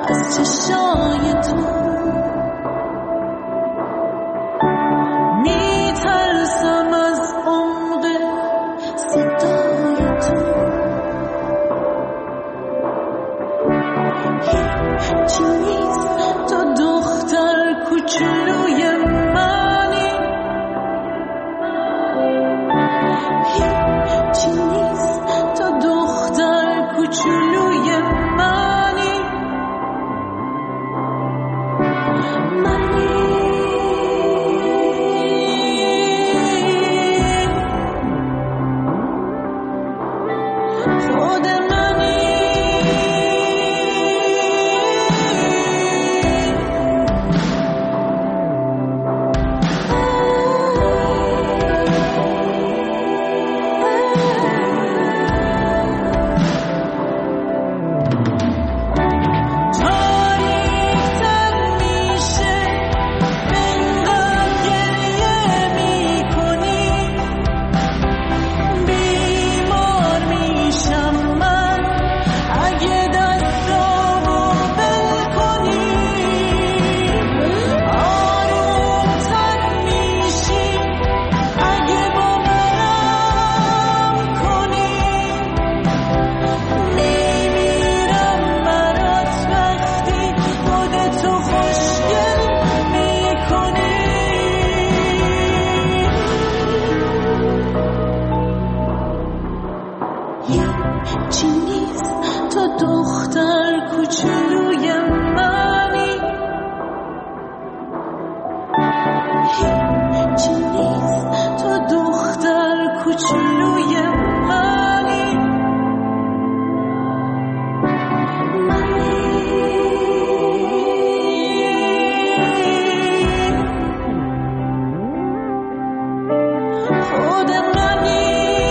از چشای تو میترسم از عمق صدای تو هیچی نیست تو دختر کوچولوی منی هیچی نیست تو دختر کوچولوی منی خود منی هیچی نیست تو دختر کوچولوی منی هیچی نیست تو دختر کوچولوی منی خود منی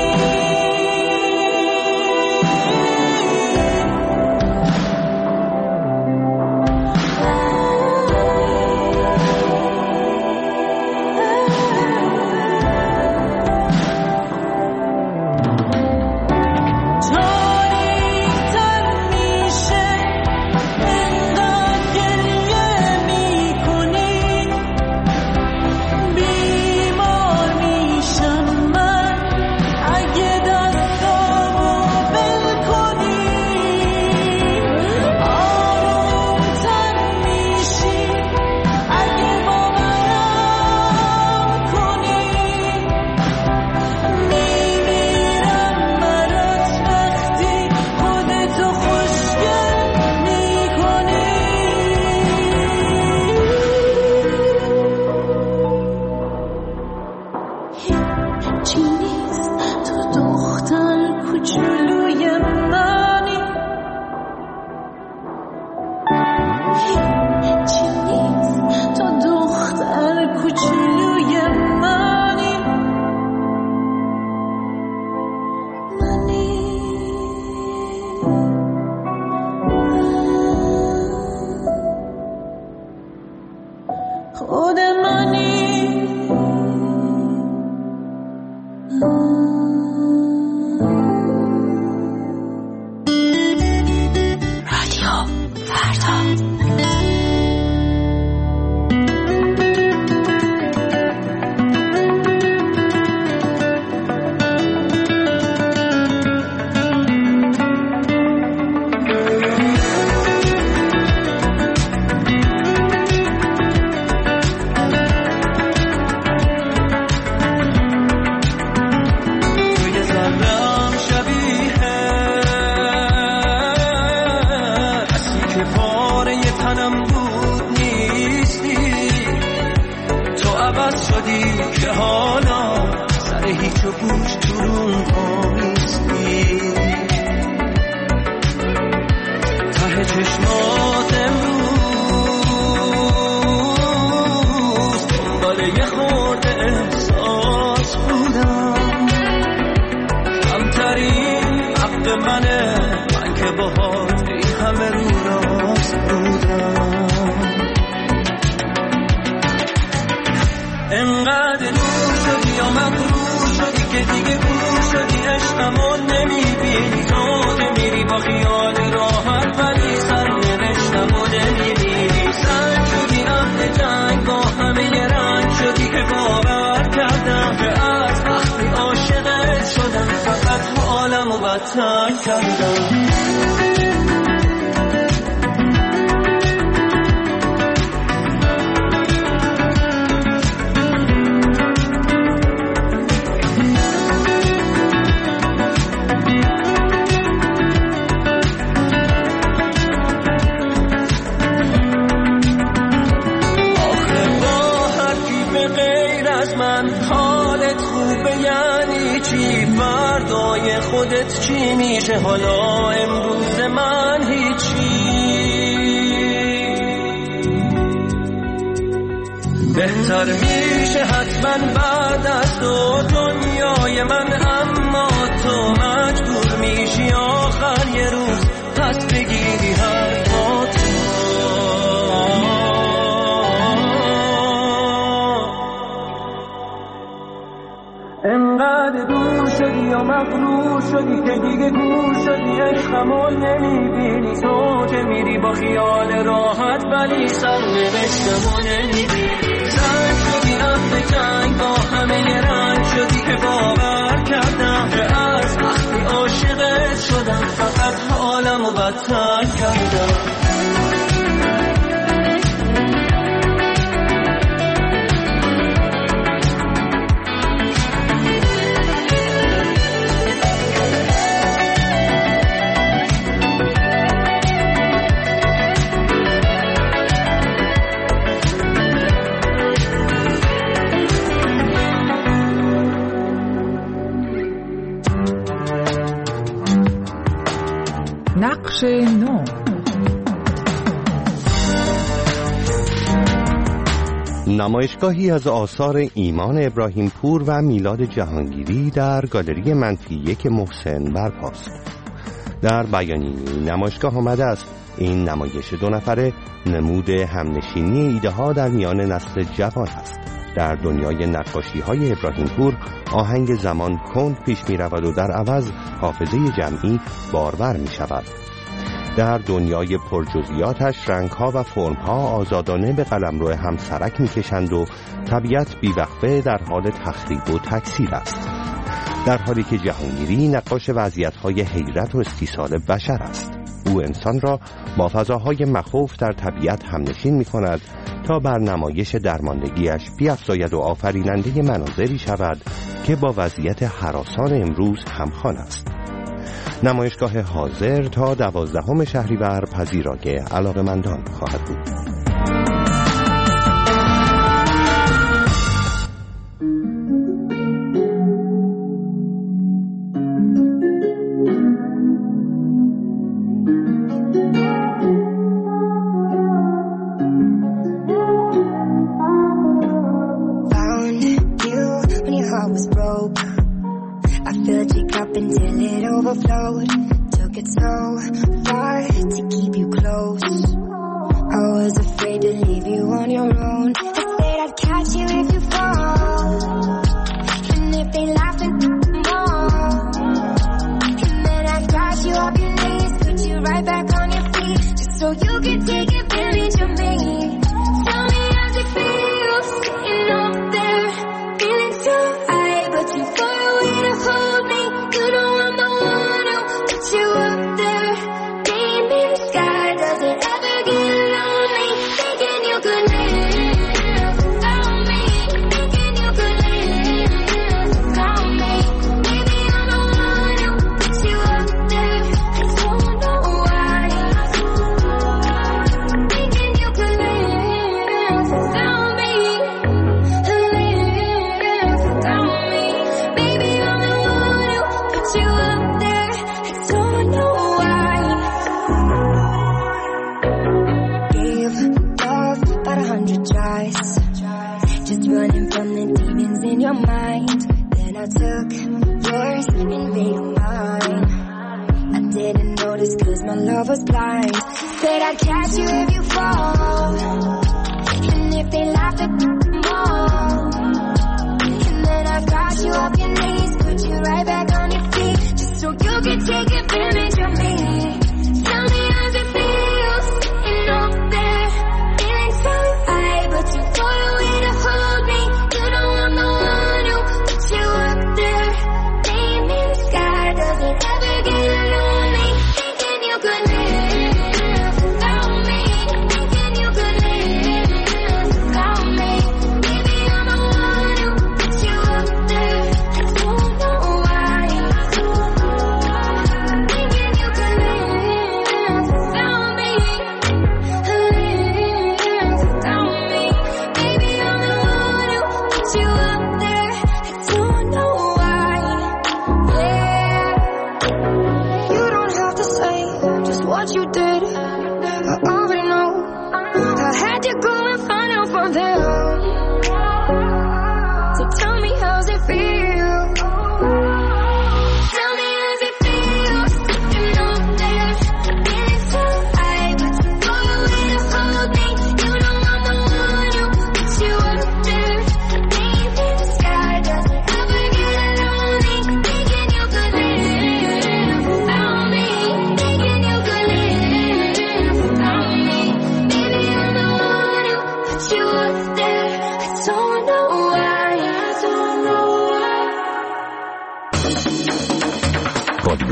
هیچی نیست تو دختر کوچولوی منی هیچی نیست تو دختر کوچولوی منی خود منی رادیو فردا که حالا سر هیچ و گوش تو روم آمیستی ته چشمات امروز دنبال یه خورده احساس بودم کمترین حق منه من که باهات این همه رو راست بودم انقدر نور شدی یا مغرور شدی که دیگه خودت چی میشه حالا امروز من هیچی. بهتر میشه حتما بعد از تو دنیای من، اما تو مجبور میشی آخر یه روز پس بگیری حرفاتو. انقدر دور شدی یا مغرور شدی که دیگه گور شدی، عشقمو نمیبینی تو که میری با خیال راحت، ولی سرنوشتمو نمیبینی. زنگ شدی اهل جنگ با همه رنگ شدی که باور کردم که از وقتی عاشقت شدم فقط حالمو بدتر کردم. نقش نو. نمایشگاهی از آثار ایمان ابراهیم پور و میلاد جهانگیری در گالری منفی 1 محسن برپاست. در بیانیه نمایشگاه آمده است این نمایش 2 نفره نمود همنشینی ایده ها در میان نسل جوان است. در دنیای نقاشی های ابراهیم پور آهنگ زمان کند پیش می رود و در عوض حافظه جمعی بارور می شود. در دنیای پرجزئیاتش رنگ‌ها و فرم‌ها آزادانه به قلمرو هم سرک می‌کشند و طبیعت بی‌وقفه در حال تخریب و تکثیر است، در حالی که جهانگیری نقاش وضعیت‌های حیرت و استیصال بشر است. او انسان را با فضاهای مخوف در طبیعت همنشین می‌کند تا بر نمایش درماندگیش بیفزاید و آفریننده مناظری شود که با وضعیت هراسان امروز همخوان است. نمایشگاه حاضر تا 12 شهریور پذیرای علاقه‌مندان خواهد بود. Took it so far to keep you close. I was afraid to leave you on your own. I said I'd catch you if you fall, and if they laugh and more. And then I got you off your knees, put you right back on your feet, just so you could take advantage of me. Tell me how's it feel sitting up there, feeling so high, but too far away to hold me. You know I'm the one who put you up there. Name in the sky, does it ever get lonely? Thinking you could live without me, thinking you could live without me. Maybe I'm the one who put you up there. I don't know why. Thinking you could live without me, live without me. Baby, I'm the one who put you up there. I don't know why. Gave love about 100 tries, just running from the demons in your mind. Then I took yours and made them mine. I didn't notice 'cause my love was blind. Said I'd catch you if you fall, and if they laugh at more. And then I got you off your knees, put you right back on your feet, just so you could take advantage of me. Tell me how's it feel sitting up there, feeling so high, but too far away to hold me. You know I'm the one who put you up there. Name in the sky, does it ever get lonely? Thinking you could live without me, thinking you could live without me. Maybe I'm the one who put you up there. I don't know why. Thinking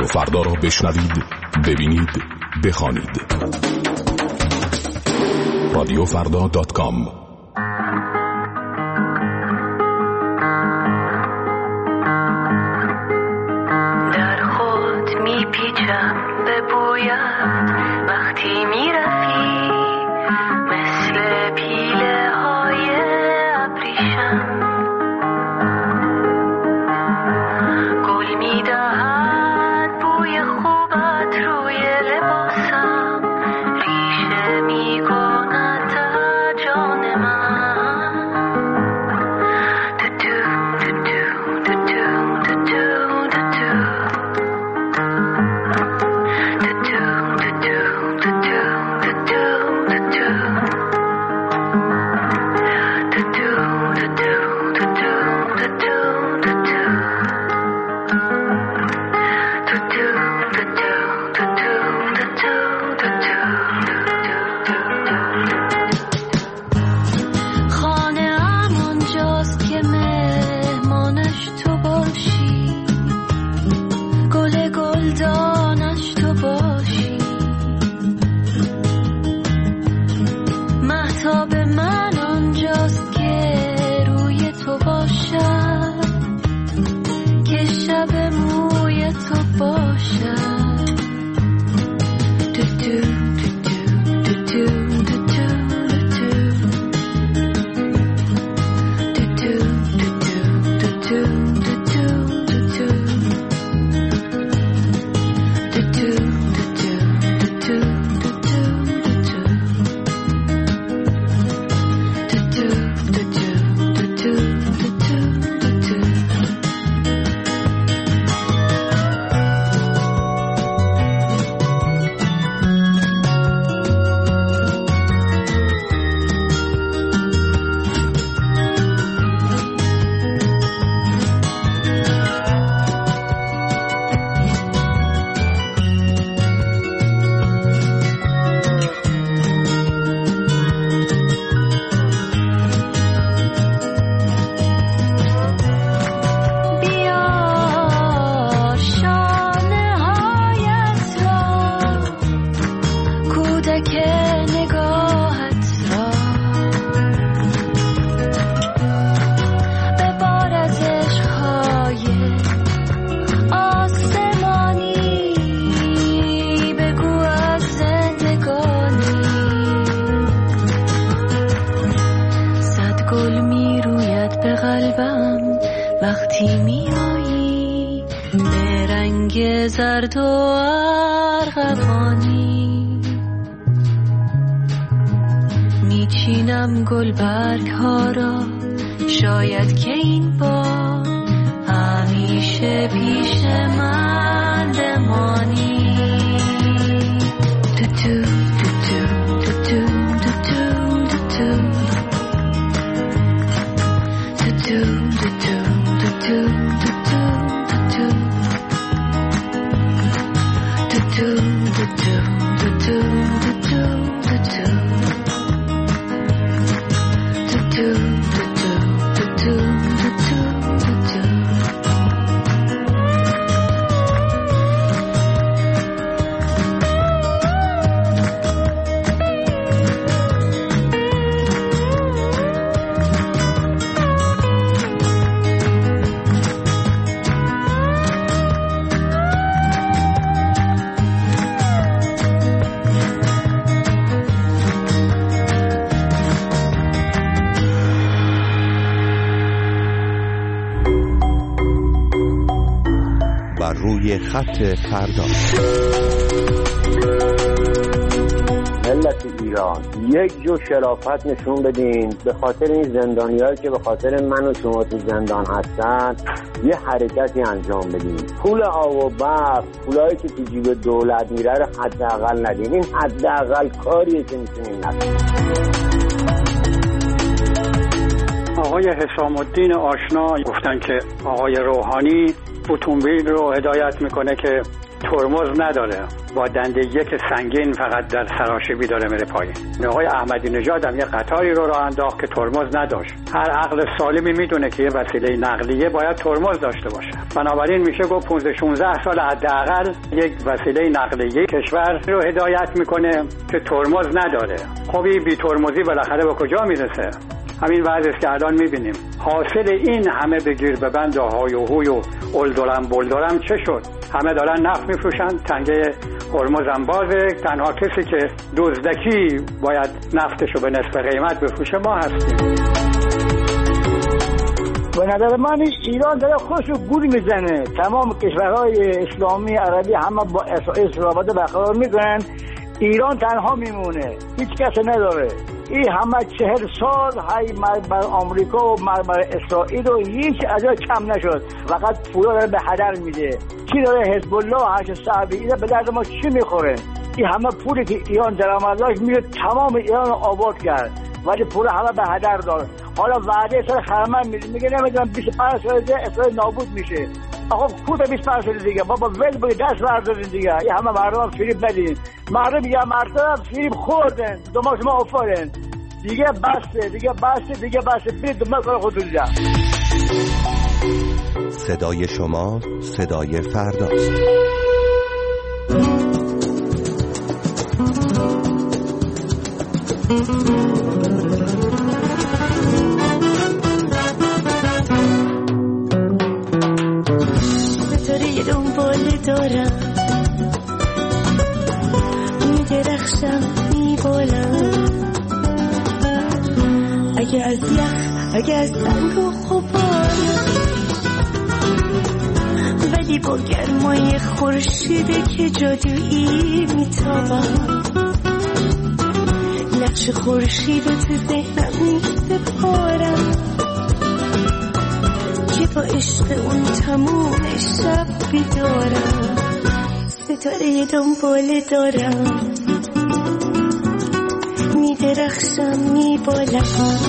فردا را بشنوید، ببینید، بخوانید. رادیوفردا.com. در خود میپیچم به بویت وقتی میرفی، مثل پیله های ابریشم گل میدهد بوی خوبت روی لباسم، ریشه میکند در جان من. زرد و ارغوانی میچینم گلبرگ ها را، شاید که این بار همیشه پیش من بمانی. روی خط فردا. ملت ایران یک جو شرافت نشون بدین، به خاطر این زندانیایی که به خاطر من و شما تو زندان هستن یه حرکتی انجام بدین. پول آب و برق، پولایی که تو جیب دولت میره رو حداقل ندین. این حداقل کاریه که میتونین نکنین. آقای حسام الدین آشنا گفتن که آقای روحانی اتومبیل رو هدایت میکنه که ترمز نداره، با دنده یک سنگین فقط در سراشیبی داره میره پایین. آقای احمدی نژاد هم یه قطاری رو راه انداخت که ترمز نداشت. هر عقل سالمی میدونه که یه وسیله نقلیه باید ترمز داشته باشه. بنابراین میشه گفت 15-16 سال حداقل یک وسیله نقلیه کشور رو هدایت میکنه که ترمز نداره. خب این بی ترمزی بالاخره به کجا میرسه؟ همین وضعی است که الان میبینیم. حاصل این همه بگیر ببند و های و هوی و اولدرم بلدرم چه شد؟ همه دارن نفت میفروشن، تنگه هرمز هم بازه. تنها کسی که دزدکی باید نفتشو به نصف قیمت بفروشه ما هستیم. به نظر من ایران داره خودشو گول میزنه. تمام کشورهای اسلامی عربی همه با اسرائیل رابطه برقرار میکنن، ایران تنها میمونه، هیچ کس نداره. این همه 40 سال های بر آمریکا و بر اسرائیل و هیچ از کم نشد، فقط پولا داره به هدر میده. چی داره حزب الله و هشت صحبی اینا به درد ما چی میخوره؟ این همه پولی که ایران درآمد داشت میره تمام ایران رو آباد کرد، ولی پول همه به هدر داد. حالا وعده سر خرمن میگه نمیدونم 25 سال دیگه اسرائیل نابود میشه. آقا کوتا 25 سال دیگه بابا ول بگی دست بردارین دیگه. این همه مردم فریب ندین، مردم یه مرتبه فریب خوردن، دماغ شما افتادن دیگه. بسته دیگه بسته برید دنبال کار خودتون دیگه. صدای شما صدای فرداست. ستاره دنبال دارم، میدرخشم میبالم، اگه از یخ اگه از سنگ و غبار، ولی با گرمای خورشیده که جادویی میتابم. نقش خورشید و تو ذهنم میسپارم که با عشق اون تموم شب بیدارم. ستاره دنبال دارم، میدرخشم میبالم،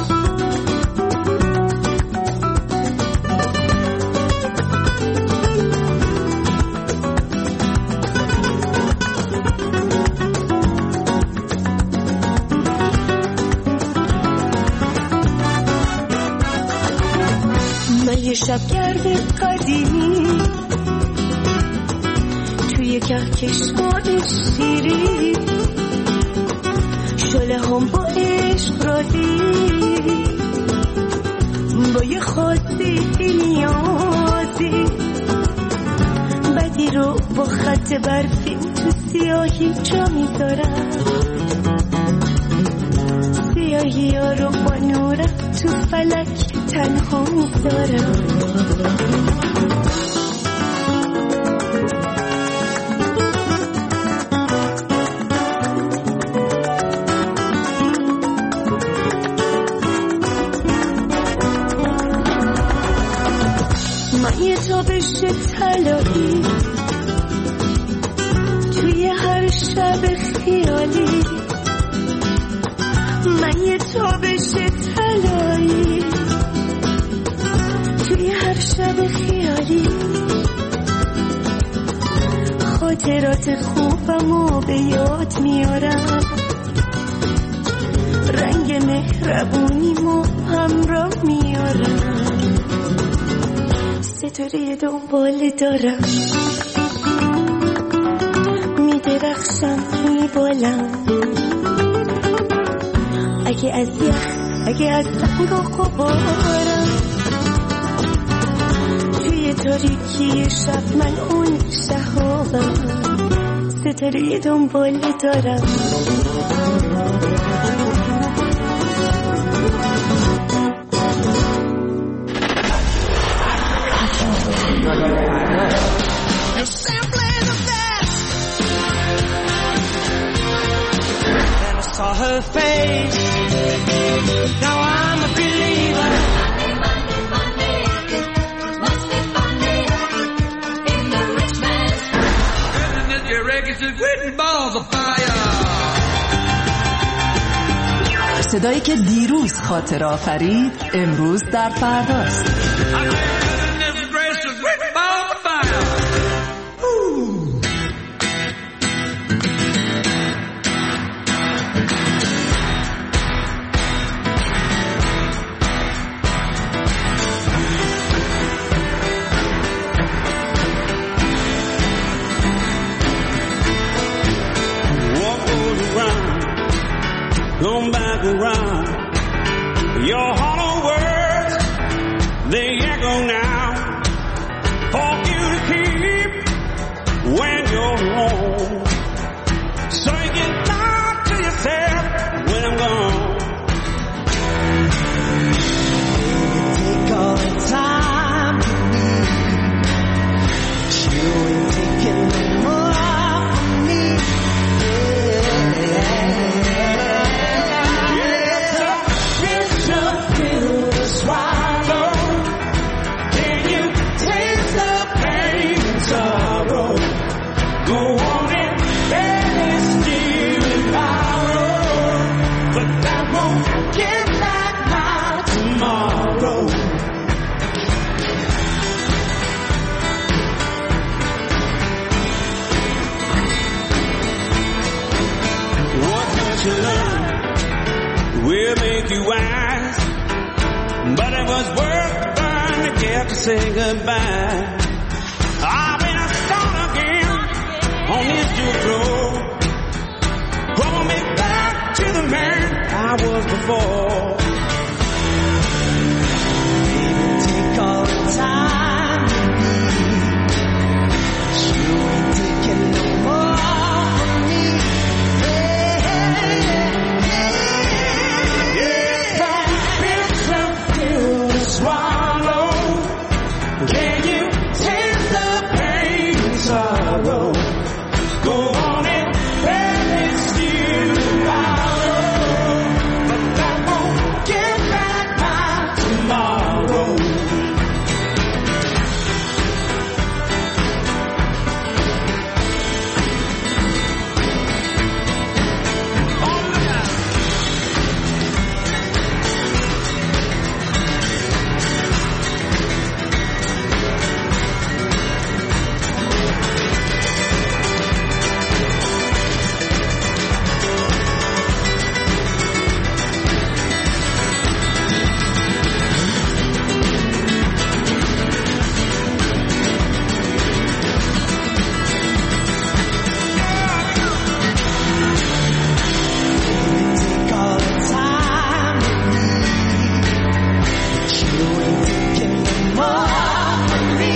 یه شبگرد قدیمی توی کهکشان شیری، شله هم با عشق رادی، با یه خاصی نیازی، بدی رو با خط برفی تو سیاهی جا میذارم، سیاهی ها رو با نورت تو فلک تنها میذارم. من یه تابش طلایی توی هر شب خیالی، من یه تابش طلایی توی هر شب خیالی، خاطرات خوبمو به یاد میارم، رنگ مهربونیمو همراه میارم. ستاره دنبال دارم، میدرخشم میبالم، اگه از یخ اگه از سنگ و غبارم، توی تاریکی شب من اون شهابم. ستاره دنبال دارم، Saw her face. Now I'm a believer. Money, must be funny in the rich man's world. And this records is written balls of fire. صدایی که دیروز خاطر آفرید امروز در فرداست. come back around. Your hollow words, they echo now, for you to keep when you're home. So you can talk to yourself when I'm gone. Take all the time you need. You ain't taking no more from me. It's a pill to swallow. Can you taste the pain and sorrow? Go on and let steal and borrow, but that won't get back my tomorrow. What you learn will make you wise, but it was worth the burn to get to say goodbye. I've been a start again on this Duke road, pulling me back to the man I was before. Baby, take all the time you need. You ain't taking no more from me. It's a pill to swallow. Can you taste the pain and sorrow? Go on and let it steal and borrow, but that won't get back my tomorrow. Take all the time you need. You ain't taking no more from me.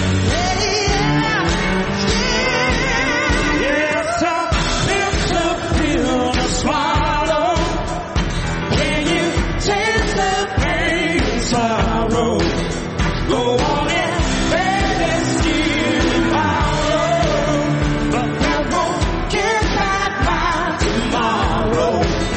It's a pill to swallow. Can you taste the pain and sorrow? Go on and let it steal and borrow, but that won't get back my tomorrow.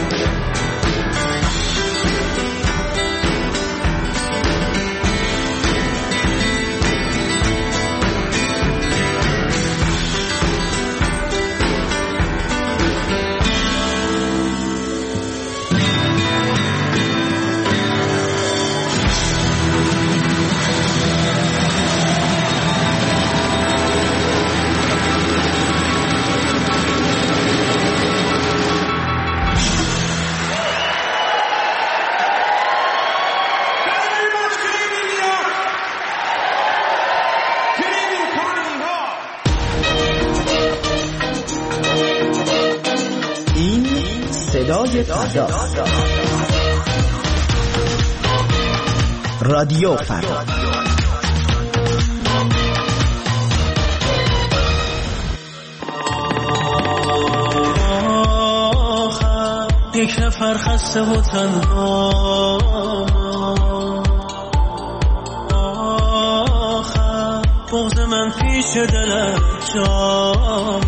این صدای فردا، رادیو فردا. یک نفر خسته و تنها، آخر بغض من پیش دلت جا،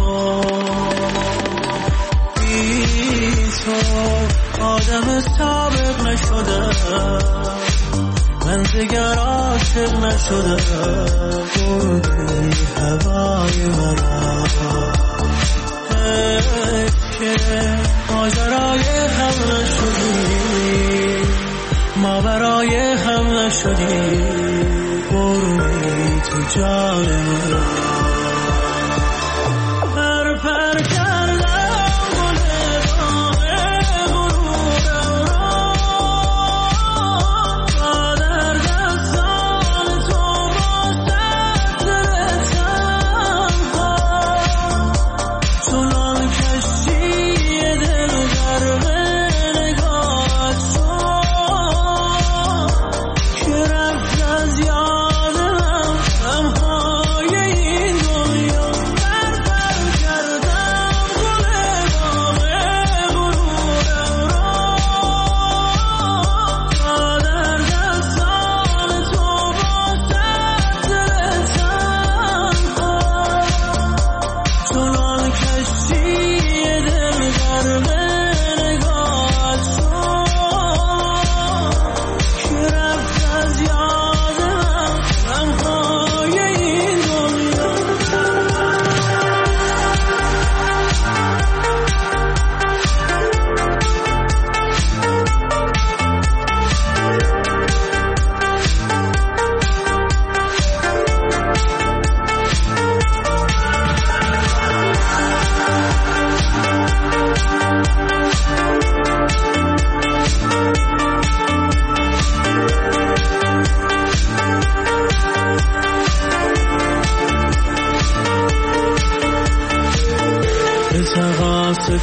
بی تو آدم سابق نشدم، من دیگر عاشق نشدم، بودی هوای مرا، که ماجرای هم نشدی، ما برای هم نشدی، بروی تو جان من. پر کردم گل باغ غروبم را، تا در دستان تو باشد دل تنها، چنان کشتی دل غرق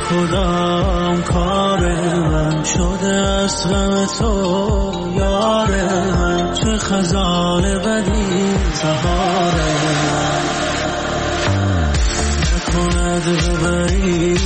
کدام کار من شده از غم تو یار من، چه خزان بدی سهار من، نکند ببری